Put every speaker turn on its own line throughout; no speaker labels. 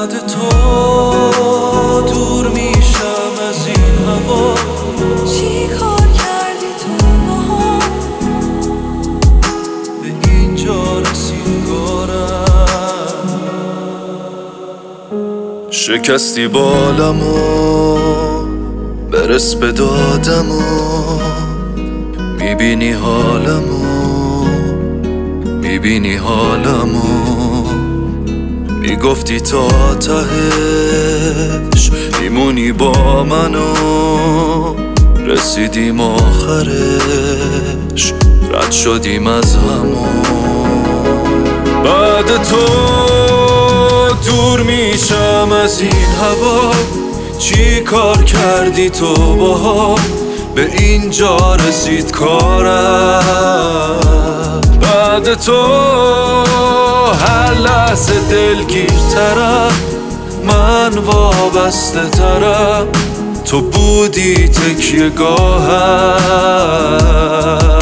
بعد تو دور میشم از این هوا.
چی کار کردی تو باها؟
به اینجا رسید کارم. شکستی بالمو برس به دادمو، میبینی حالمو میگفتی تا تهش میمونی با منو. رسیدیم آخرش رد شدیم از همون. بعد تو دور میشم از این هوا. چی کار کردی تو باها؟ به اینجا رسید کارم. بعد تو هر لحظه دلگیرترم، من وابسته ترم. تو بودی تکیه گاهم.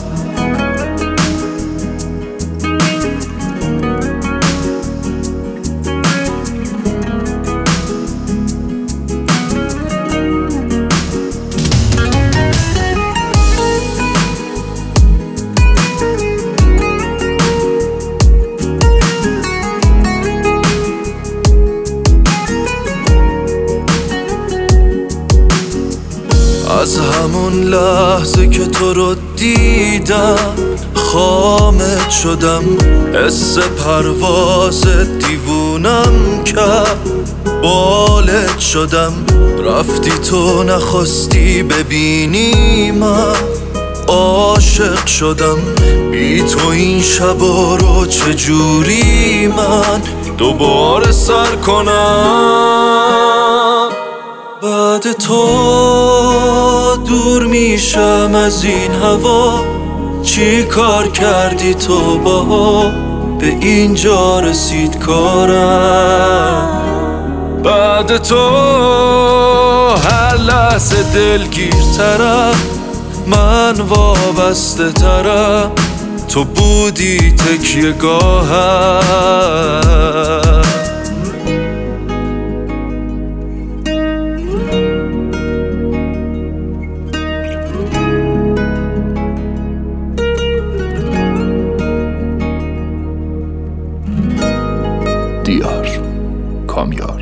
از همون لحظه که تو رو دیدم خامت شدم. حس پرواز دیوونم کرد، بالت شدم. رفتی تو نخواستی ببینی من عاشق شدم. بی تو این شبا رو چجوری من دوباره سر کنم؟ بعد تو دور میشم از این هوا. چی کار کردی تو باها؟ به اینجا رسید کارم. بعد تو هر لحظه دلگیرترم، من وابسته ترم. تو بودی تکیه گاهم.
دیار کامیار.